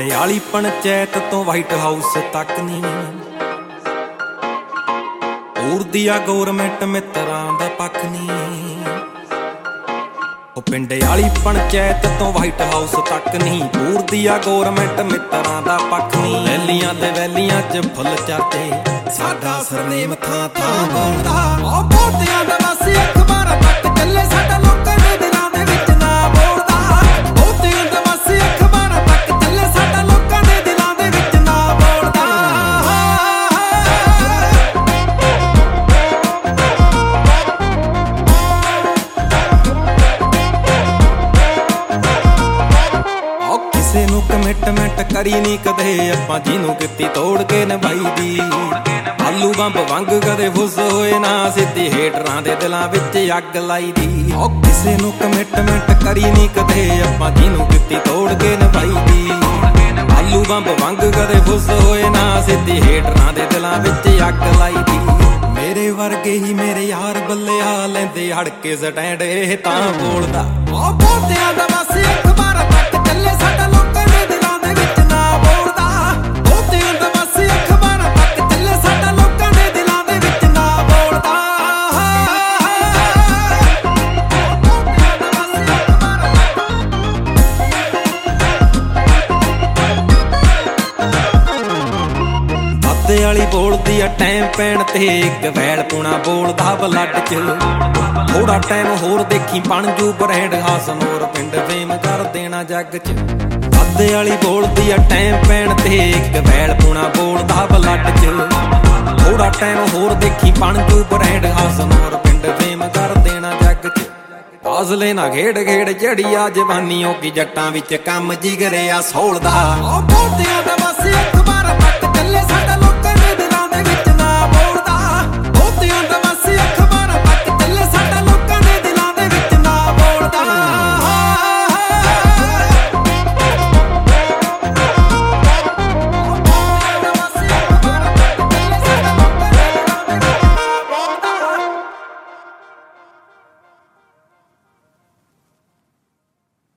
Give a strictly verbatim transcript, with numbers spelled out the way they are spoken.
ਪਿੰਡ ਵਾਲੀ ਪੰਚਾਇਤ ਤੋਂ ਵਾਈਟ ਹਾਊਸ ਤੱਕ ਨੀ ਉੜਦੀ ਆ ਗੌਰਮੈਂਟ ਮਿੱਤਰਾਂ ਦਾ ਪੱਖ ਨੀ। ਉਹ ਪਿੰਡ ਵਾਲੀ ਪੰਚਾਇਤ ਤੋਂ ਵਾਈਟ ਹਾਊਸ ਤੱਕ ਨਹੀਂ ਉੜਦੀ ਆ ਗੌਰਮੈਂਟ ਮਿੱਤਰਾਂ ਦਾ ਪੱਖ ਨੀ। ਵੈਲੀਆਂ ਤੇ ਵੈਲੀਆਂ ਚ ਫੁੱਲ ਚਰਚੇ ਸਾਡਾ ਸਰਨੇਮ ਥਾਂ ਥਾਂ ਬੋਲਦਾ। ਉਹ ਬਹੁਤਿਆਂ ਦਾ ਬਸ ਅਖਬਾਰਾਂ ਤੱਕ ਚੱਲੇ ਸਾਡਾ ਲੋਕਾਂ ਦੇ ਦਿਲਾਂ ਦੇ ਵਿੱਚ ਨਾ ਬੋਲਦਾ। ਬਹੁਤਿਆਂ ਦਾ ਬਸ ਅਖਬਾਰਾਂ ਤੱਕ ਚੱਲੇ ਸਾਡਾ ਲੋਕਾਂ ਦੇ ਦਿਲਾਂ ਦੇ ਵਿੱਚ ਨਾ ਬੋਲਦਾ। ਉਹ ਕਿਸੇ ਨੂੰ ਕਮਿਟਮੈਂਟ ਕਰੀ ਨੀ ਕਦੇ ਆਪਾਂ ਜਿਹਨੂੰ ਕੀਤੀ ਤੋੜ ਕੇ ਨਿਭਾਈ ਦੀ। ਆਲੂ ਬੰਬ ਵਾਂਗ ਕਦੇ ਫੁੱਸ ਹੋਏ ਨਾ ਸਿੱਧੀ ਹੇਟਰਾਂ ਦੇ ਦਿਲਾਂ ਵਿੱਚ ਅੱਗ ਲਾਈ ਦੀ। ਉਹ ਕਿਸੇ ਨੂੰ ਕਮਿਟਮੈਂਟ ਕਰੀ ਨੀ ਕਦੇ ਆਪਾਂ ਜਿਹਨੂੰ ਕੀਤੀ ਤੋੜ ਕੇ ਨਿਭਾਈ ਦੀ। ਆਲੂ ਬੰਬ ਵਾਂਗ ਕਦੇ ਫੁੱਸ ਹੋਏ ਨਾ ਸਿੱਧੀ ਹੇਟਰਾਂ ਦੇ ਦਿਲਾਂ ਵਿੱਚ ਅੱਗ ਲਾਈ ਦੀ। ਮੇਰੇ ਵਰਗੇ ਹੀ ਮੇਰੇ ਯਾਰ ਬੱਲਿਆ ਲੈਂਦੇ ਹੜ ਕੇ ਸਟੈਂਡ ਇਹ ਤਾਂ ਬੋਲਦਾ। ਉਹ ਬਹੁਤਿਆਂ ਦਾ ਬਸ ਅਖਬਾਰਾਂ ਤੱਕ ਚੱਲੇ ਸਾਡਾ ਲੋਕਾਂ ਦੇ ਦਿਲਾਂ ਦੇ ਵਿੱਚ ਨਾ ਬੋਲਦਾ। ਬਹੁਤਿਆਂ ਦਾ ਬਸ ਅਖਬਾਰਾਂ ਤੱਕ ਚੱਲੇ ਸਾਡਾ ਲੋਕਾਂ ਦੇ ਦਿਲਾਂ ਦੇ ਵਿੱਚ ਨਾ ਬੋਲਦਾ। ਦਾਦੇ ਵਾਲੀ ਬੋਲਦੀ ਆ ਟਾਈਮ ਪੈਣ ਤੇ ਇੱਕ ਵੈਲ ਪੁਣਾ ਬੋਲਦਾ ਬਲੱਡ ਚ। ਥੋੜਾ ਟਾਈਮ ਹੋਰ ਦੇਖੀ ਬਣ ਜੂ ਬ੍ਰੈਂਡ ਹਾਸਨੋਰ ਪਿੰਡ ਫੇਮ ਕਰ ਦੇਣਾ ਜੱਗ ਚ। ਦਾਦੇ ਵਾਲੀ ਬੋਲਦੀ ਆ ਟਾਈਮ ਪੈਣ ਤੇ ਇੱਕ ਵੈਲ ਪੁਣਾ ਬੋਲਦਾ ਬਲੱਡ ਚ। ਥੋੜਾ ਟਾਈਮ ਹੋਰ ਦੇਖੀ ਬਣ ਜੂ ਬ੍ਰੈਂਡ ਹਾਸਨੋਰ ਪਿੰਡ ਫੇਮ ਕਰ ਦੇਣਾ ਜੱਗ ਚ। ਫਾਜ਼ਲੇ ਨਾ ਖੇਡ ਖੇਡ ਚੜੀ ਆ ਜਵਾਨੀ ਹੋ ਗਈ ਜੱਟਾਂ ਵਿੱਚ ਕੰਮ ਜਿਗਰਿਆ ਸੋਲਦਾ।